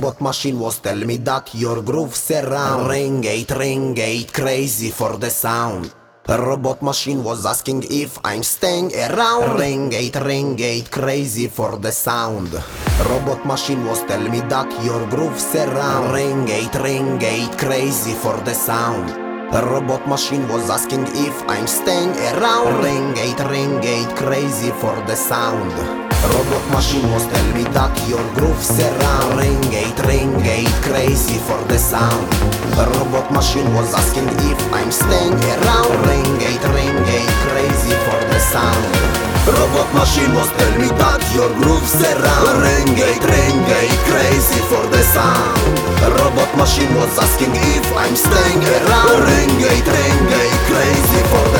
Robot machine was tell me that your grooves around. Ring eight, crazy for the sound. The robot machine was asking if I'm staying around. Ring eight, crazy for the sound. Robot machine was tell me that your grooves around. Ring eight, crazy for the sound. The robot machine was asking if I'm staying around. Ring eight, crazy for the sound. Robot machine was tell me that your grooves around. Ring eight, crazy for the sound. The robot machine was asking if I'm staying around. Ring eight, crazy for the sound. Robot machine was tell me that your grooves around. Ring eight, crazy for the sound. The robot machine was asking if I'm staying around. Ring eight, crazy for the